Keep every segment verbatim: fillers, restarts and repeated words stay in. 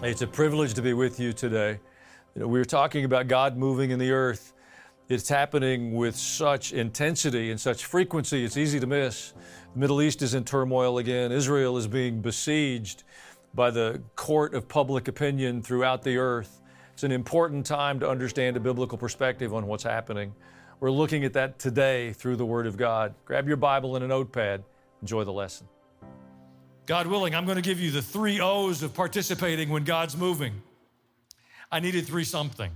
It's a privilege to be with you today. You know, we were talking about God moving in the earth. It's happening with such intensity and such frequency, it's easy to miss. The Middle East is in turmoil again. Israel is being besieged by the court of public opinion throughout the earth. It's an important time to understand a biblical perspective on what's happening. We're looking at that today through the Word of God. Grab your Bible and a notepad. Enjoy the lesson. God willing, I'm going to give you the three O's of participating when God's moving. I needed three something.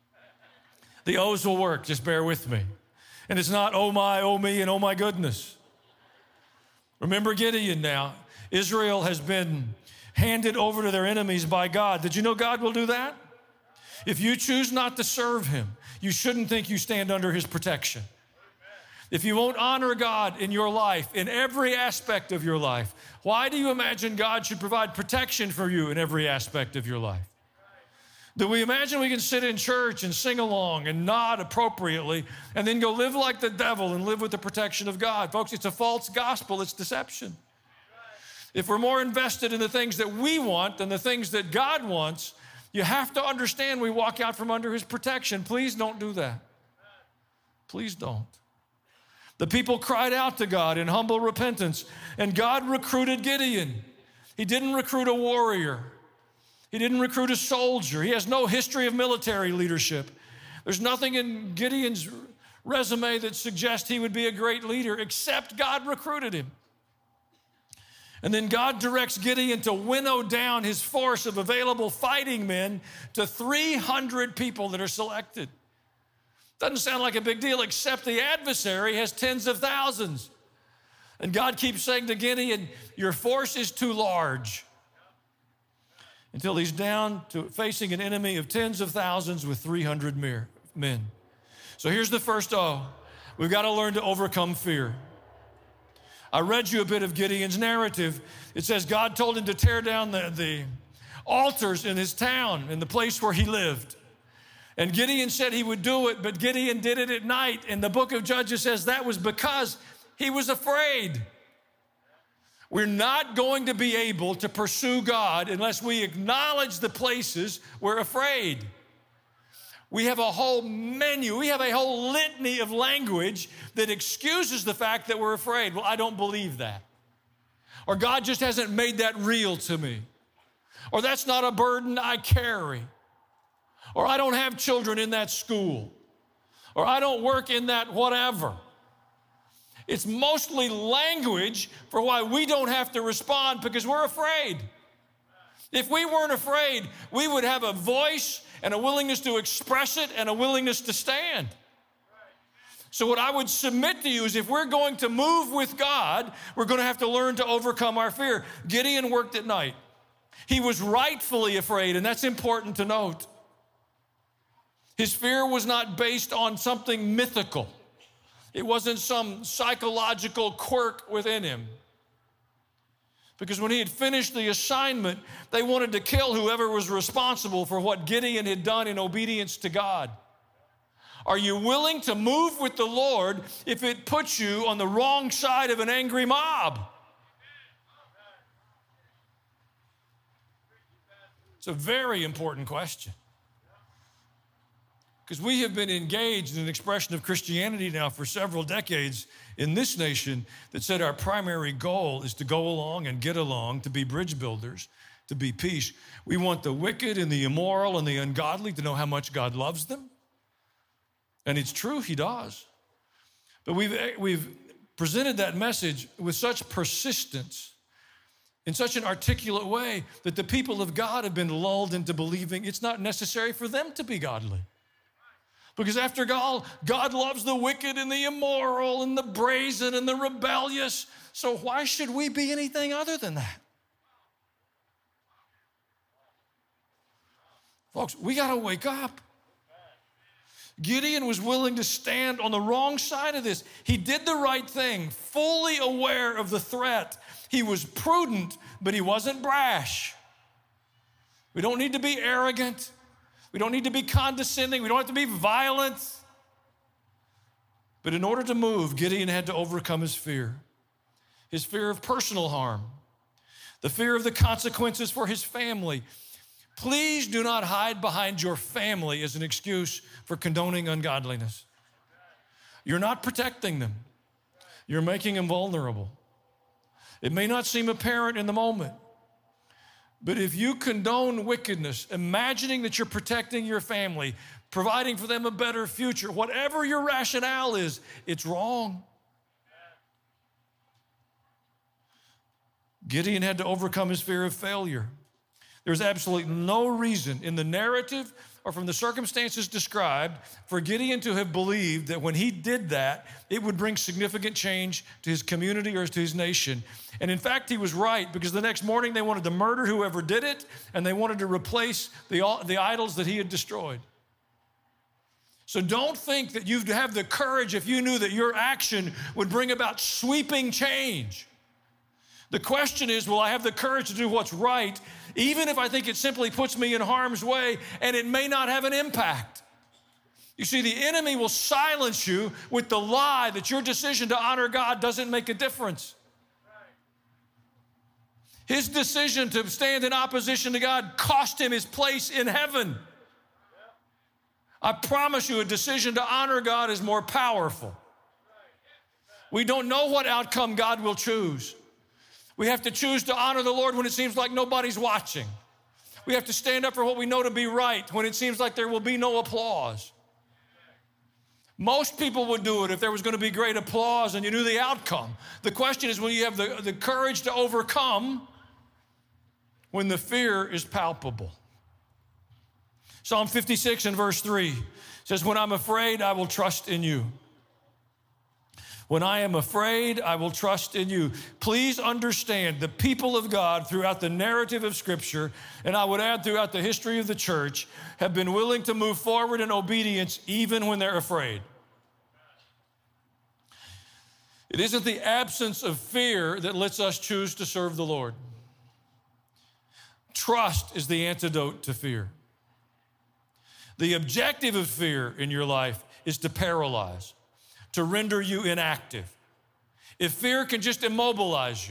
The O's will work, just bear with me. And it's not, oh my, oh me, and oh my goodness. Remember Gideon now. Israel has been handed over to their enemies by God. Did you know God will do that? If you choose not to serve Him, you shouldn't think you stand under His protection. If you won't honor God in your life, in every aspect of your life, why do you imagine God should provide protection for you in every aspect of your life? Do we imagine we can sit in church and sing along and nod appropriately and then go live like the devil and live with the protection of God? Folks, it's a false gospel. It's deception. If we're more invested in the things that we want than the things that God wants, you have to understand we walk out from under His protection. Please don't do that. Please don't. The people cried out to God in humble repentance, and God recruited Gideon. He didn't recruit a warrior. He didn't recruit a soldier. He has no history of military leadership. There's nothing in Gideon's resume that suggests he would be a great leader, except God recruited him. And then God directs Gideon to winnow down his force of available fighting men to three hundred people that are selected. Doesn't sound like a big deal, except the adversary has tens of thousands. And God keeps saying to Gideon, your force is too large. Until he's down to facing an enemy of tens of thousands with three hundred men. So here's the first O. We've got to learn to overcome fear. I read you a bit of Gideon's narrative. It says God told him to tear down the, the altars in his town, in the place where he lived. And Gideon said he would do it, but Gideon did it at night. And the book of Judges says that was because he was afraid. We're not going to be able to pursue God unless we acknowledge the places we're afraid. We have a whole menu, we have a whole litany of language that excuses the fact that we're afraid. Well, I don't believe that. Or God just hasn't made that real to me. Or that's not a burden I carry. Or I don't have children in that school. Or I don't work in that whatever. It's mostly language for why we don't have to respond because we're afraid. If we weren't afraid, we would have a voice and a willingness to express it and a willingness to stand. So what I would submit to you is if we're going to move with God, we're going to have to learn to overcome our fear. Gideon worked at night. He was rightfully afraid, and that's important to note. His fear was not based on something mythical. It wasn't some psychological quirk within him. Because when he had finished the assignment, they wanted to kill whoever was responsible for what Gideon had done in obedience to God. Are you willing to move with the Lord if it puts you on the wrong side of an angry mob? It's a very important question. Because we have been engaged in an expression of Christianity now for several decades in this nation that said our primary goal is to go along and get along, to be bridge builders, to be peace. We want the wicked and the immoral and the ungodly to know how much God loves them. And it's true, He does. But we've, we've presented that message with such persistence, in such an articulate way, that the people of God have been lulled into believing it's not necessary for them to be godly. Because after all, God loves the wicked and the immoral and the brazen and the rebellious. So why should we be anything other than that? Folks, we got to wake up. Gideon was willing to stand on the wrong side of this. He did the right thing, fully aware of the threat. He was prudent, but he wasn't brash. We don't need to be arrogant. We don't need to be condescending. We don't have to be violent. But in order to move, Gideon had to overcome his fear. His fear of personal harm. The fear of the consequences for his family. Please do not hide behind your family as an excuse for condoning ungodliness. You're not protecting them. You're making them vulnerable. It may not seem apparent in the moment, but if you condone wickedness, imagining that you're protecting your family, providing for them a better future, whatever your rationale is, it's wrong. Gideon had to overcome his fear of failure. There's absolutely no reason in the narrative or from the circumstances described for Gideon to have believed that when he did that, it would bring significant change to his community or to his nation. And in fact, he was right, because the next morning they wanted to murder whoever did it, and they wanted to replace the, the idols that he had destroyed. So don't think that you have the courage if you knew that your action would bring about sweeping change. The question is, will I have the courage to do what's right, even if I think it simply puts me in harm's way and it may not have an impact? You see, the enemy will silence you with the lie that your decision to honor God doesn't make a difference. His decision to stand in opposition to God cost him his place in heaven. I promise you, a decision to honor God is more powerful. We don't know what outcome God will choose. We have to choose to honor the Lord when it seems like nobody's watching. We have to stand up for what we know to be right when it seems like there will be no applause. Most people would do it if there was going to be great applause and you knew the outcome. The question is, will you have the, the courage to overcome when the fear is palpable? Psalm fifty-six and verse three says, when I'm afraid, I will trust in you. When I am afraid, I will trust in you. Please understand, the people of God throughout the narrative of Scripture, and I would add throughout the history of the church, have been willing to move forward in obedience even when they're afraid. It isn't the absence of fear that lets us choose to serve the Lord. Trust is the antidote to fear. The objective of fear in your life is to paralyze, to render you inactive. If fear can just immobilize you.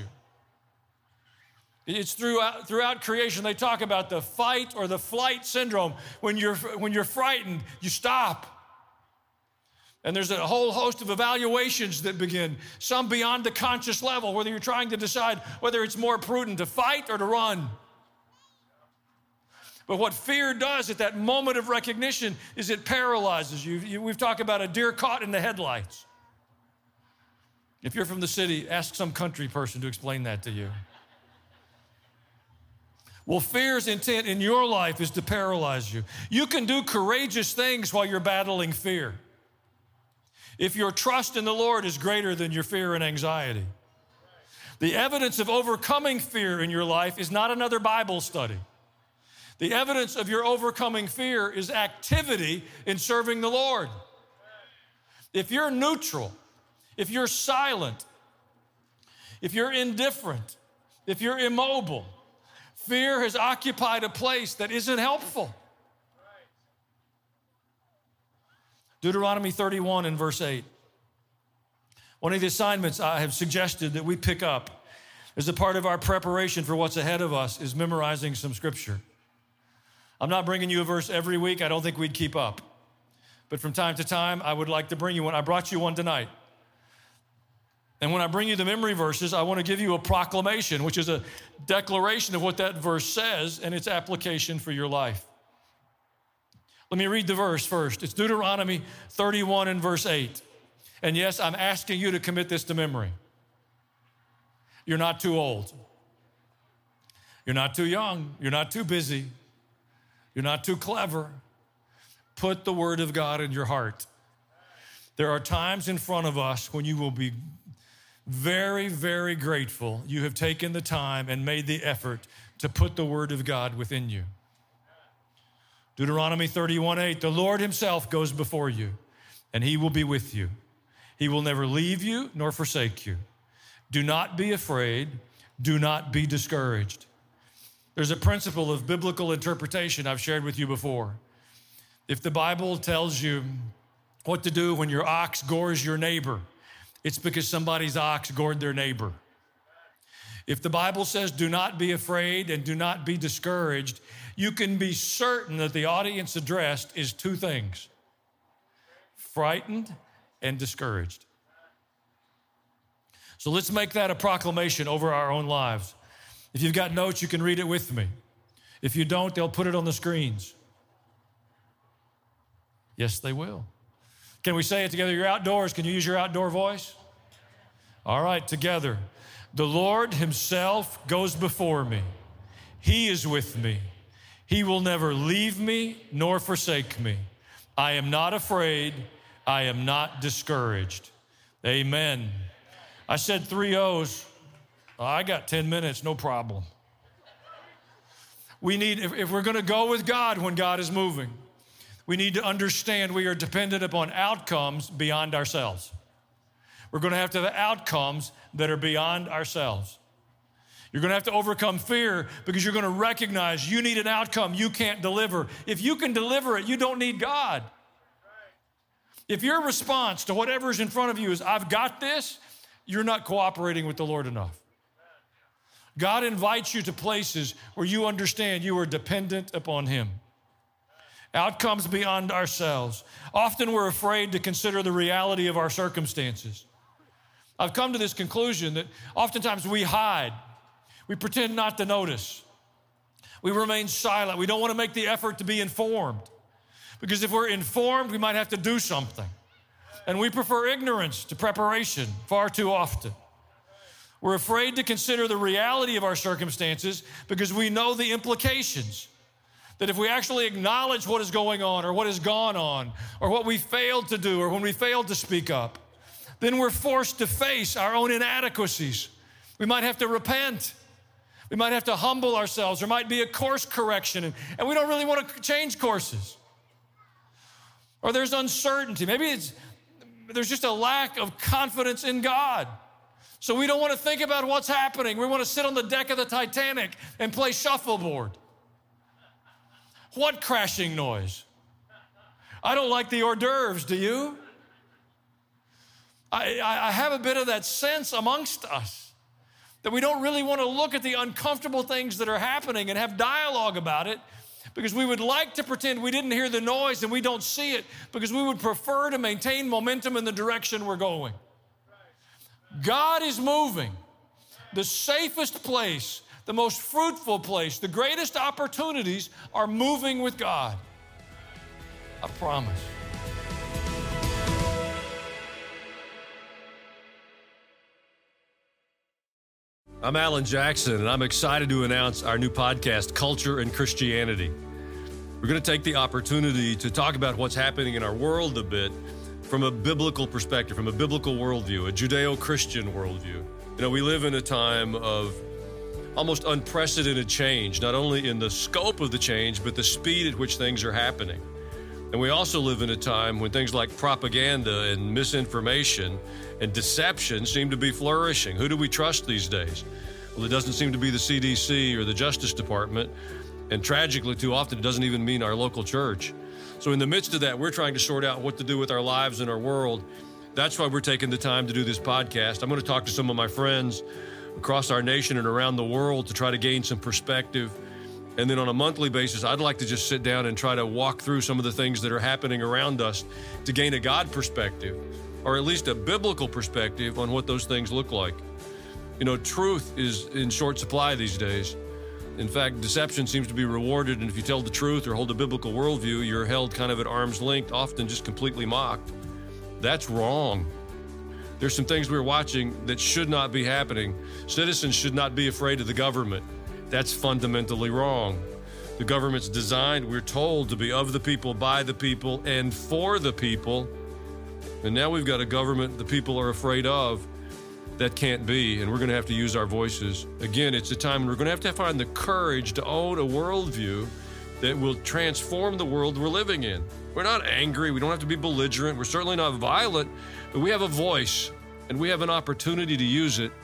It's throughout, throughout creation, they talk about the fight or the flight syndrome. When you're, when you're frightened, you stop. And there's a whole host of evaluations that begin, some beyond the conscious level, whether you're trying to decide whether it's more prudent to fight or to run. But what fear does at that moment of recognition is it paralyzes you. you. We've talked about a deer caught in the headlights. If you're from the city, ask some country person to explain that to you. Well, fear's intent in your life is to paralyze you. You can do courageous things while you're battling fear, if your trust in the Lord is greater than your fear and anxiety. The evidence of overcoming fear in your life is not another Bible study. The evidence of your overcoming fear is activity in serving the Lord. If you're neutral, if you're silent, if you're indifferent, if you're immobile, fear has occupied a place that isn't helpful. Deuteronomy thirty-one and verse eight. One of the assignments I have suggested that we pick up as a part of our preparation for what's ahead of us is memorizing some scripture. I'm not bringing you a verse every week. I don't think we'd keep up. But from time to time, I would like to bring you one. I brought you one tonight. And when I bring you the memory verses, I want to give you a proclamation, which is a declaration of what that verse says and its application for your life. Let me read the verse first. It's Deuteronomy thirty-one and verse eight. And yes, I'm asking you to commit this to memory. You're not too old. You're not too young. You're not too busy. You're not too clever. Put the word of God in your heart. There are times in front of us when you will be very, very grateful you have taken the time and made the effort to put the word of God within you. Deuteronomy thirty-one eight, the Lord himself goes before you, and he will be with you. He will never leave you nor forsake you. Do not be afraid. Do not be discouraged. There's a principle of biblical interpretation I've shared with you before. If the Bible tells you what to do when your ox gores your neighbor, it's because somebody's ox gored their neighbor. If the Bible says do not be afraid and do not be discouraged, you can be certain that the audience addressed is two things: frightened and discouraged. So let's make that a proclamation over our own lives. If you've got notes, you can read it with me. If you don't, they'll put it on the screens. Yes, they will. Can we say it together? You're outdoors. Can you use your outdoor voice? All right, together. The Lord himself goes before me. He is with me. He will never leave me nor forsake me. I am not afraid. I am not discouraged. Amen. I said three O's. I got ten minutes, no problem. We need, if, if we're going to go with God when God is moving, we need to understand we are dependent upon outcomes beyond ourselves. We're going to have to have outcomes that are beyond ourselves. You're going to have to overcome fear because you're going to recognize you need an outcome you can't deliver. If you can deliver it, you don't need God. If your response to whatever's in front of you is, I've got this, you're not cooperating with the Lord enough. God invites you to places where you understand you are dependent upon him. Outcomes beyond ourselves. Often we're afraid to consider the reality of our circumstances. I've come to this conclusion that oftentimes we hide. We pretend not to notice. We remain silent. We don't want to make the effort to be informed. Because if we're informed, we might have to do something. And we prefer ignorance to preparation far too often. We're afraid to consider the reality of our circumstances because we know the implications. That if we actually acknowledge what is going on or what has gone on or what we failed to do or when we failed to speak up, then we're forced to face our own inadequacies. We might have to repent. We might have to humble ourselves. There might be a course correction, and, and we don't really want to change courses. Or there's uncertainty. Maybe it's, there's just a lack of confidence in God. So we don't want to think about what's happening. We want to sit on the deck of the Titanic and play shuffleboard. What crashing noise? I don't like the hors d'oeuvres, do you? I, I have a bit of that sense amongst us that we don't really want to look at the uncomfortable things that are happening and have dialogue about it because we would like to pretend we didn't hear the noise and we don't see it because we would prefer to maintain momentum in the direction we're going. God is moving. The safest place, the most fruitful place, the greatest opportunities are moving with God. I promise. I'm Alan Jackson, and I'm excited to announce our new podcast, Culture and Christianity. We're going to take the opportunity to talk about what's happening in our world a bit from a biblical perspective, from a biblical worldview, a Judeo-Christian worldview. You know, we live in a time of almost unprecedented change, not only in the scope of the change, but the speed at which things are happening. And we also live in a time when things like propaganda and misinformation and deception seem to be flourishing. Who do we trust these days? Well, it doesn't seem to be the C D C or the Justice Department. And tragically, too often, it doesn't even mean our local church. So in the midst of that, we're trying to sort out what to do with our lives and our world. That's why we're taking the time to do this podcast. I'm going to talk to some of my friends across our nation and around the world to try to gain some perspective. And then on a monthly basis, I'd like to just sit down and try to walk through some of the things that are happening around us to gain a God perspective, or at least a biblical perspective on what those things look like. You know, truth is in short supply these days. In fact, deception seems to be rewarded, and if you tell the truth or hold a biblical worldview, you're held kind of at arm's length, often just completely mocked. That's wrong. There's some things we're watching that should not be happening. Citizens should not be afraid of the government. That's fundamentally wrong. The government's designed, we're told, to be of the people, by the people, and for the people. And now we've got a government the people are afraid of. That can't be, and we're going to have to use our voices. Again, it's a time when we're going to have to find the courage to own a worldview that will transform the world we're living in. We're not angry. We don't have to be belligerent. We're certainly not violent, but we have a voice, and we have an opportunity to use it.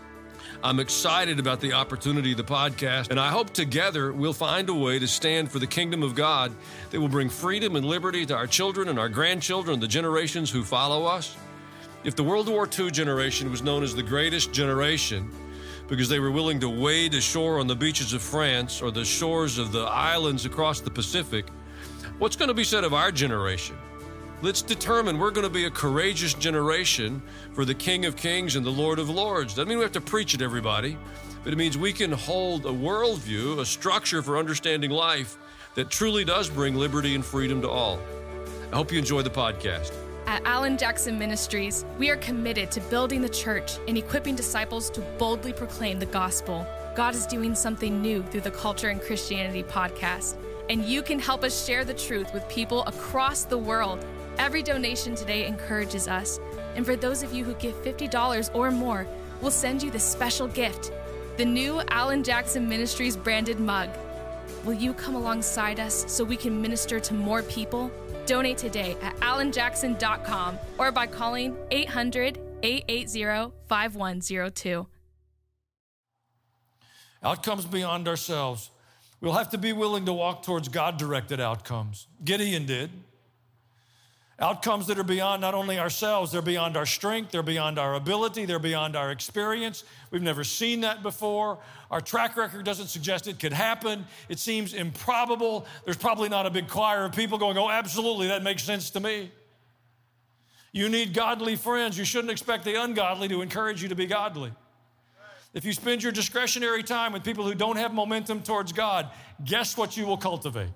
I'm excited about the opportunity of the podcast, and I hope together we'll find a way to stand for the kingdom of God that will bring freedom and liberty to our children and our grandchildren and the generations who follow us. If the World War Two generation was known as the greatest generation because they were willing to wade ashore on the beaches of France or the shores of the islands across the Pacific, what's going to be said of our generation? Let's determine we're going to be a courageous generation for the King of Kings and the Lord of Lords. Doesn't mean we have to preach at everybody, but it means we can hold a worldview, a structure for understanding life that truly does bring liberty and freedom to all. I hope you enjoy the podcast. At Alan Jackson Ministries, we are committed to building the church and equipping disciples to boldly proclaim the gospel. God is doing something new through the Culture and Christianity podcast, and you can help us share the truth with people across the world. Every donation today encourages us, and for those of you who give fifty dollars or more, we'll send you this special gift, the new Alan Jackson Ministries branded mug. Will you come alongside us so we can minister to more people? Donate today at alan jackson dot com or by calling eight hundred, eight eight zero, five one zero two. Outcomes beyond ourselves. We'll have to be willing to walk towards God-directed outcomes. Gideon did. Outcomes that are beyond not only ourselves, they're beyond our strength, they're beyond our ability, they're beyond our experience. We've never seen that before. Our track record doesn't suggest it could happen. It seems improbable. There's probably not a big choir of people going, oh, absolutely, that makes sense to me. You need godly friends. You shouldn't expect the ungodly to encourage you to be godly. If you spend your discretionary time with people who don't have momentum towards God, guess what you will cultivate?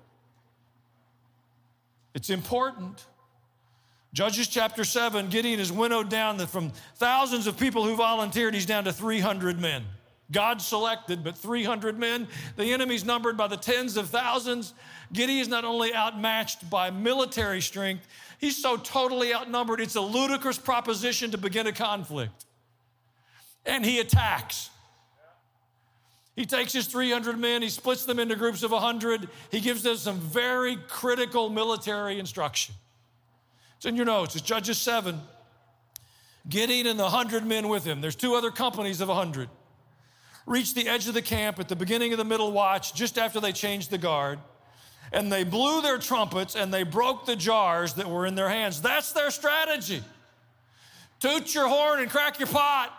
It's important. Judges chapter seven, Gideon is winnowed down from thousands of people who volunteered, he's down to three hundred men. God selected, but three hundred men. The enemy's numbered by the tens of thousands. Gideon is not only outmatched by military strength, he's so totally outnumbered, it's a ludicrous proposition to begin a conflict. And he attacks. He takes his three hundred men, he splits them into groups of one hundred. He gives them some very critical military instruction. It's in your notes. It's Judges seven. Gideon and the one hundred men with him. There's two other companies of one hundred. Reached the edge of the camp at the beginning of the middle watch, just after they changed the guard. And they blew their trumpets and they broke the jars that were in their hands. That's their strategy. Toot your horn and crack your pot.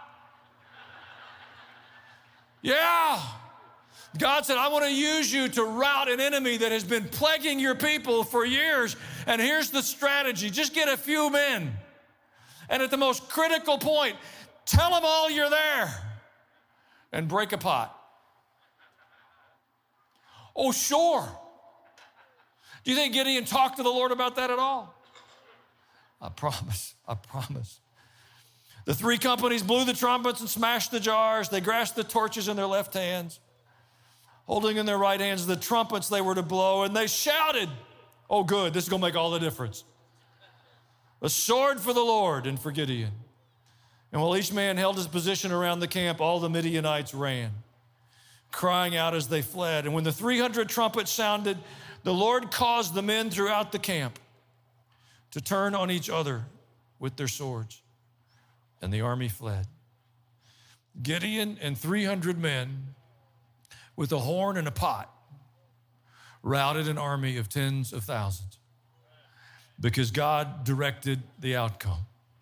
Yeah. God said, I want to use you to rout an enemy that has been plaguing your people for years. And here's the strategy. Just get a few men. And at the most critical point, tell them all you're there and break a pot. Oh, sure. Do you think Gideon talked to the Lord about that at all? I promise, I promise. The three companies blew the trumpets and smashed the jars. They grasped the torches in their left hands, holding in their right hands the trumpets they were to blow, and they shouted, oh good, this is gonna make all the difference. A sword for the Lord and for Gideon. And while each man held his position around the camp, all the Midianites ran, crying out as they fled. And when the three hundred trumpets sounded, the Lord caused the men throughout the camp to turn on each other with their swords, and the army fled. Gideon and three hundred men with a horn and a pot routed an army of tens of thousands because God directed the outcome.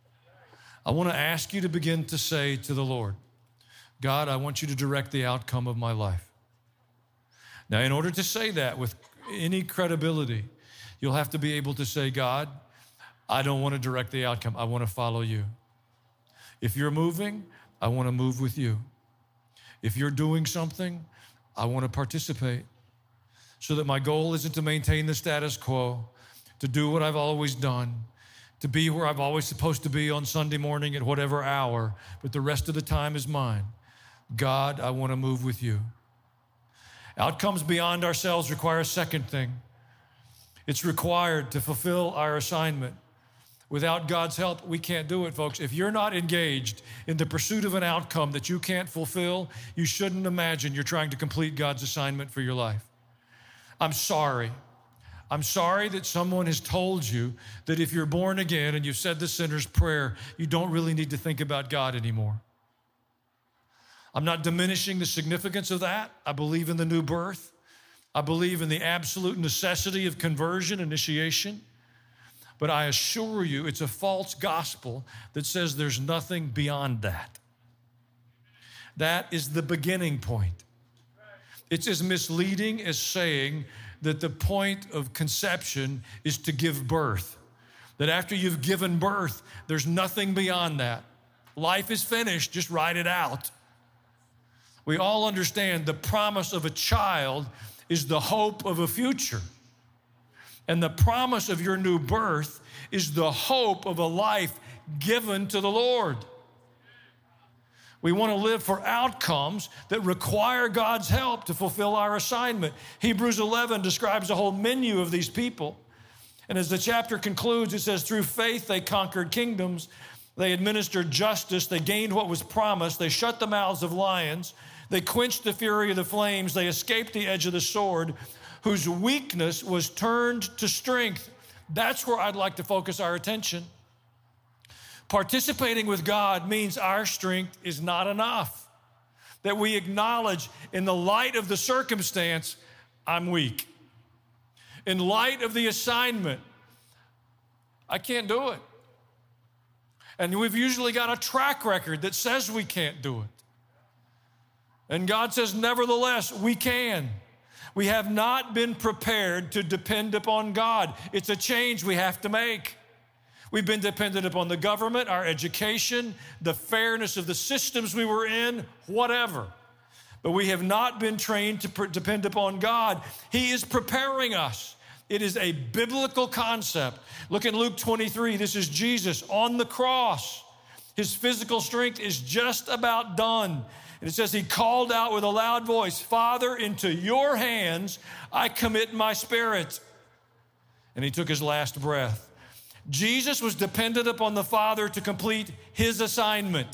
I want to ask you to begin to say to the Lord, God, I want you to direct the outcome of my life. Now, in order to say that with any credibility, you'll have to be able to say, God, I don't want to direct the outcome. I want to follow you. If you're moving, I want to move with you. If you're doing something, I want to participate so that my goal isn't to maintain the status quo, to do what I've always done, to be where I've always supposed to be on Sunday morning at whatever hour, but the rest of the time is mine. God, I want to move with you. Outcomes beyond ourselves require a second thing. It's required to fulfill our assignment. Without God's help, we can't do it, folks. If you're not engaged in the pursuit of an outcome that you can't fulfill, you shouldn't imagine you're trying to complete God's assignment for your life. I'm sorry. I'm sorry that someone has told you that if you're born again and you've said the sinner's prayer, you don't really need to think about God anymore. I'm not diminishing the significance of that. I believe in the new birth. I believe in the absolute necessity of conversion, initiation. But I assure you, it's a false gospel that says there's nothing beyond that. That is the beginning point. It's as misleading as saying that the point of conception is to give birth. That after you've given birth, there's nothing beyond that. Life is finished, just write it out. We all understand the promise of a child is the hope of a future. And the promise of your new birth is the hope of a life given to the Lord. We want to live for outcomes that require God's help to fulfill our assignment. Hebrews eleven describes a whole menu of these people. And as the chapter concludes, it says, through faith they conquered kingdoms, they administered justice, they gained what was promised, they shut the mouths of lions, they quenched the fury of the flames, they escaped the edge of the sword, whose weakness was turned to strength. That's where I'd like to focus our attention. Participating with God means our strength is not enough. That we acknowledge in the light of the circumstance, I'm weak. In light of the assignment, I can't do it. And we've usually got a track record that says we can't do it. And God says, nevertheless, we can. We have not been prepared to depend upon God. It's a change we have to make. We've been dependent upon the government, our education, the fairness of the systems we were in, whatever. But we have not been trained to pre- depend upon God. He is preparing us. It is a biblical concept. Look at Luke twenty-three. This is Jesus on the cross. His physical strength is just about done. And it says he called out with a loud voice, Father, into your hands I commit my spirit. And he took his last breath. Jesus was dependent upon the Father to complete his assignment.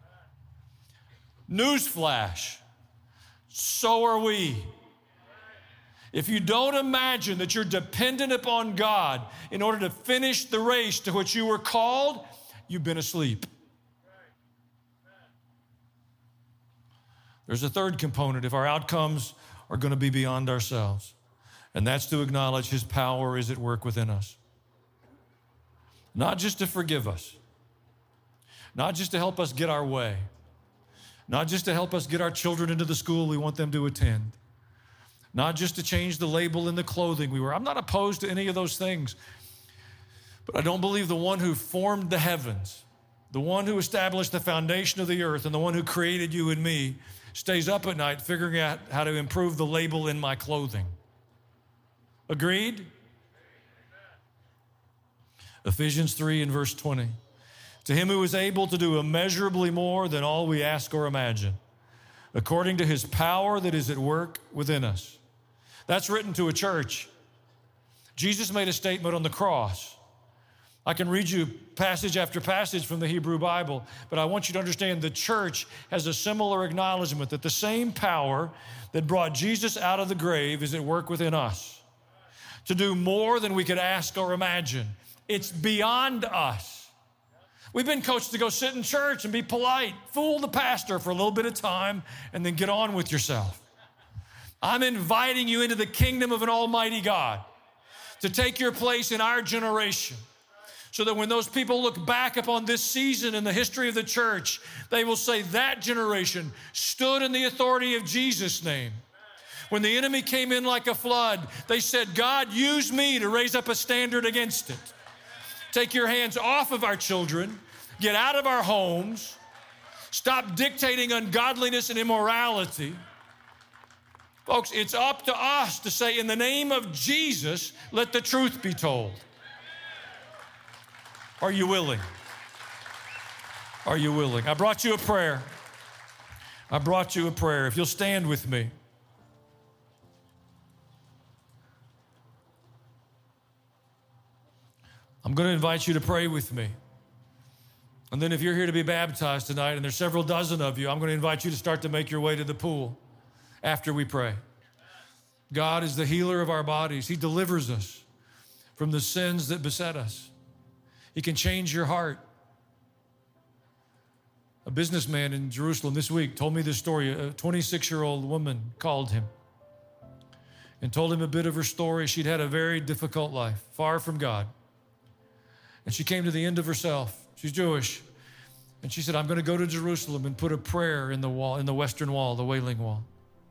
Newsflash, so are we. If you don't imagine that you're dependent upon God in order to finish the race to which you were called, you've been asleep. There's a third component if our outcomes are going to be beyond ourselves, and that's to acknowledge his power is at work within us. Not just to forgive us, not just to help us get our way, not just to help us get our children into the school we want them to attend, not just to change the label in the clothing we wear. I'm not opposed to any of those things, but I don't believe the one who formed the heavens, the one who established the foundation of the earth, and the one who created you and me stays up at night figuring out how to improve the label in my clothing. Agreed? Ephesians three and verse twenty. To him who is able to do immeasurably more than all we ask or imagine, according to his power that is at work within us. That's written to a church. Jesus made a statement on the cross. I can read you passage after passage from the Hebrew Bible, but I want you to understand the church has a similar acknowledgement that the same power that brought Jesus out of the grave is at work within us to do more than we could ask or imagine. It's beyond us. We've been coached to go sit in church and be polite, fool the pastor for a little bit of time, and then get on with yourself. I'm inviting you into the kingdom of an almighty God to take your place in our generation so that when those people look back upon this season in the history of the church, they will say that generation stood in the authority of Jesus' name. When the enemy came in like a flood, they said, God, use me to raise up a standard against it. Take your hands off of our children, get out of our homes, stop dictating ungodliness and immorality. Folks, it's up to us to say, in the name of Jesus, let the truth be told. Are you willing? Are you willing? I brought you a prayer. I brought you a prayer. If you'll stand with me. I'm going to invite you to pray with me. And then if you're here to be baptized tonight, and there's several dozen of you, I'm going to invite you to start to make your way to the pool after we pray. God is the healer of our bodies. He delivers us from the sins that beset us. He can change your heart. A businessman in Jerusalem this week told me this story. A twenty-six-year-old woman called him and told him a bit of her story. She'd had a very difficult life, far from God. And she came to the end of herself. She's Jewish. And she said, I'm going to go to Jerusalem and put a prayer in the wall, in the western wall, the Wailing Wall.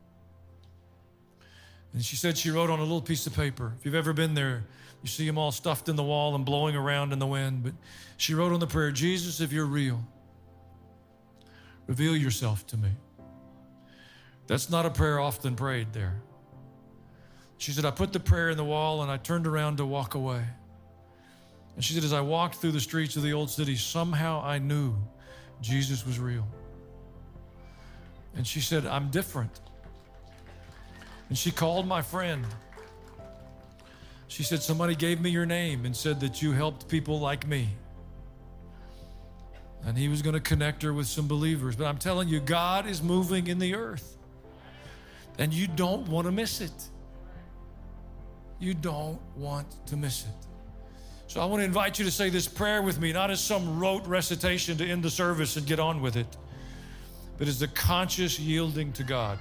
And she said she wrote on a little piece of paper. If you've ever been there, you see them all stuffed in the wall and blowing around in the wind. But she wrote on the prayer, Jesus, if you're real, reveal yourself to me. That's not a prayer often prayed there. She said, I put the prayer in the wall and I turned around to walk away. And she said, as I walked through the streets of the old city, somehow I knew Jesus was real. And she said, I'm different. And she called my friend. She said, somebody gave me your name and said that you helped people like me. And he was going to connect her with some believers. But I'm telling you, God is moving in the earth. And you don't want to miss it. You don't want to miss it. So I want to invite you to say this prayer with me, not as some rote recitation to end the service and get on with it, but as the conscious yielding to God.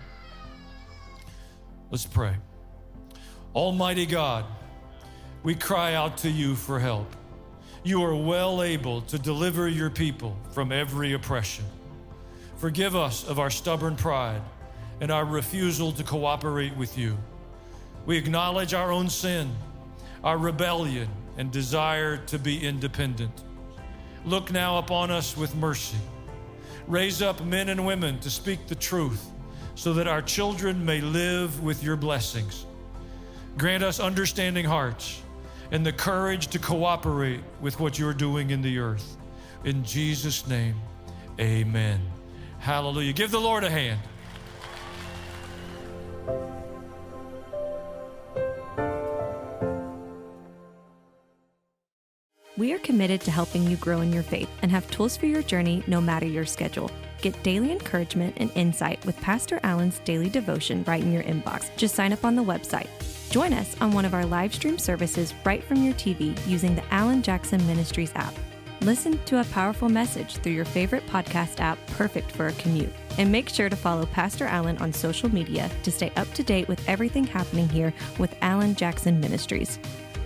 Let's pray. Almighty God, we cry out to you for help. You are well able to deliver your people from every oppression. Forgive us of our stubborn pride and our refusal to cooperate with you. We acknowledge our own sin, our rebellion, and desire to be independent. Look now upon us with mercy. Raise up men and women to speak the truth so that our children may live with your blessings. Grant us understanding hearts and the courage to cooperate with what you're doing in the earth. In Jesus' name, amen. Hallelujah. Give the Lord a hand. We are committed to helping you grow in your faith and have tools for your journey no matter your schedule. Get daily encouragement and insight with Pastor Allen's daily devotion right in your inbox. Just sign up on the website. Join us on one of our live stream services right from your T V using the Alan Jackson Ministries app. Listen to a powerful message through your favorite podcast app, perfect for a commute. And make sure to follow Pastor Allen on social media to stay up to date with everything happening here with Alan Jackson Ministries.